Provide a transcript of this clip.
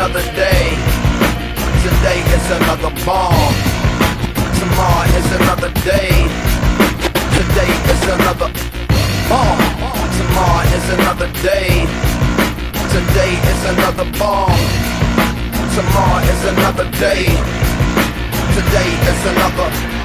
another day. Today is another bomb. Tomorrow is another day. Today is another bomb. Tomorrow is another day. Today is another bomb. Tomorrow is another day. Today is another